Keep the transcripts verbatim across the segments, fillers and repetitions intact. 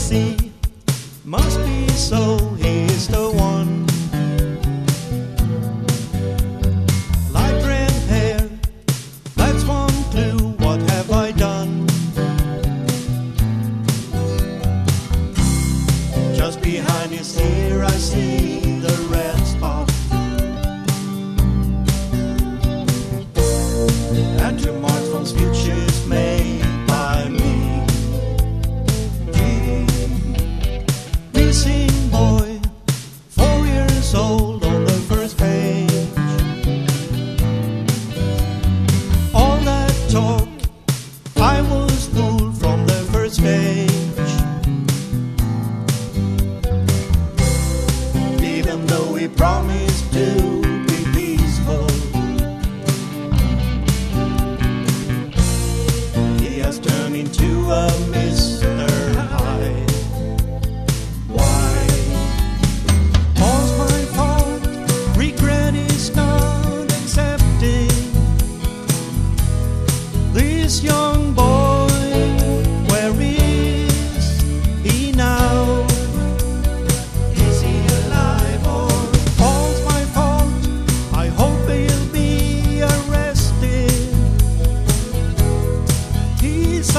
see, must be so, he is the one. Light red hair, that's one clue, what have I done? Just behind his ear I see the red spot. And two marks from speeches made by me. Missing boy, four years old on the first page. All that talk, I was fooled from the first page. Even though we promised to be peaceful, he has turned into a Mister Hyde. Why? All's my fault, regret is not accepting. This young boy, where is he now? Is he alive or all's my fault? I hope he'll be arrested. His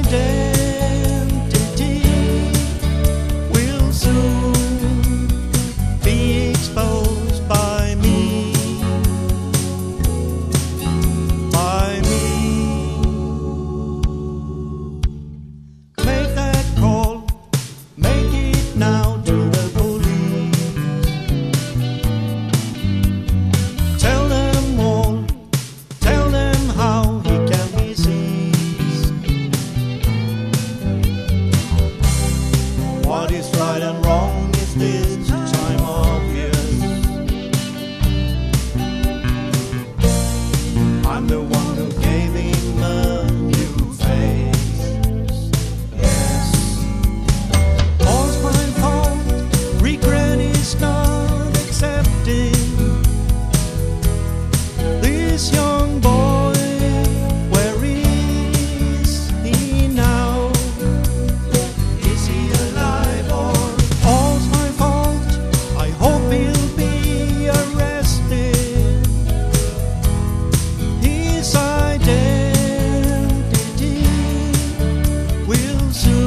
identity will soon be exposed by me, by me. Make that call, make it now to the police. Tell them all, tell them how he can be seized. What is right and wrong is this time obvious. I'm the one who gave him a new face. Yes. All's my fault, regret is not accepting. This young boy, where is he now? Is he alive or all's my fault? I hope he'll be arrested. His identity will soon